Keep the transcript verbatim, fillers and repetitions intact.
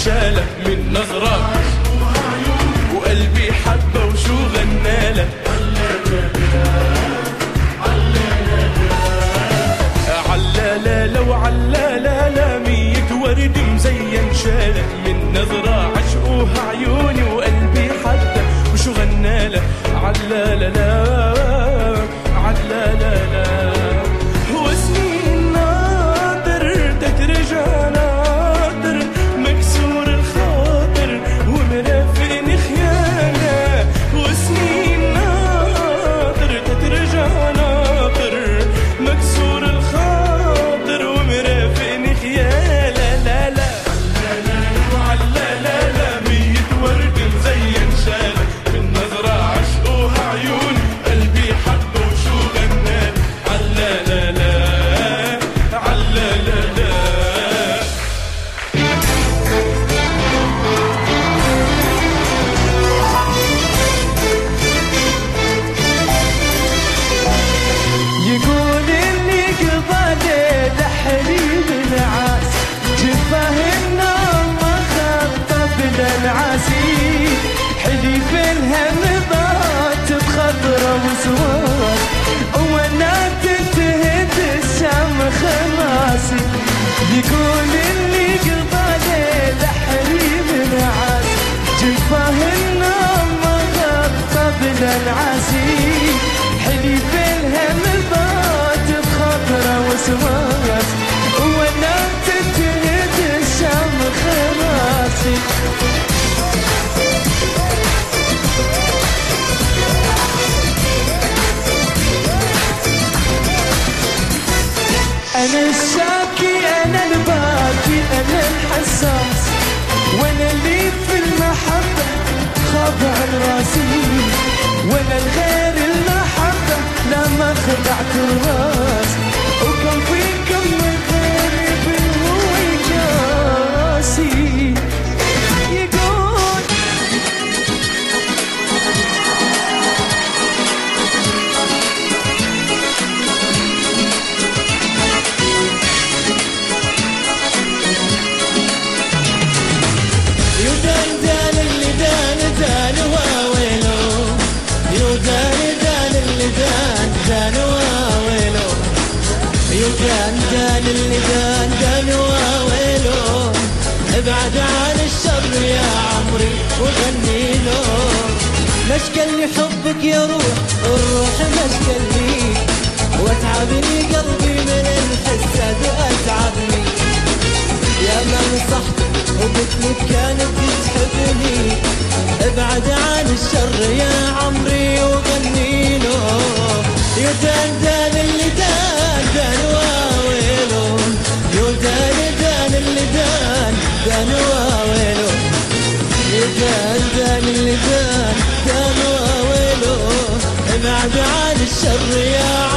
انشاله من نظرة وقلبي حبه وشو غناله. علالا وعلالا لا مية ورد مزين شاله من نظرة عشقوها عيوني وقلبي حبه وشو غناله. علالا لا علالا لا وسنين ناطر تترجع ناطر مكسور الخاطر ومرافقني خيانة. وسنين ناطر تترجع ناطر مكسور الخاطر ومرافقني خيانة. لا لا وعلالا لا مية ورد مزين شاله من نظرة عشقوها عيون قلبي حبه وشو غنال. علالا لا علالا لا يقول اني قضى لحليب العاس جفاه النوم خطف للعاسي. حليف الهم ضات بخضرة وسواد وانا تنتهد الشام خلاصي. يقول اني قضى لحليب العاس جفاه النوم خطف للعاسي. حليف الهم ضات بخضرة وسواد وانا تنتهد الشام خلاصي. أنا الشاكي أنا الباكي أنا الحساس وأنا اللي في المحبة خاف عن راسي. وأنا الغير المحبة لا ما خدعت الراس وكان في كم غيري بالهوى جاسي. يقول يدان دان اللي دان دان واويلو. يدان دان اللي دان دان واويلو. يدان دان اللي دان دان واويلو. ابعد عن الشر يا عمري وغني له. مشكلني حبك يا روح الروح مشكلني واتعبني قلبي من الحسد اتعبني. يا ما نصحتك وقلتلك كانت تحبني. ابعد عن الشر يا عمري وغني له. يدان دان اللي دان دان واويلو. يدان دان اللي دان دان واويلو. يدان دان اللي دان دان واويلو. ابعد عن الشر يا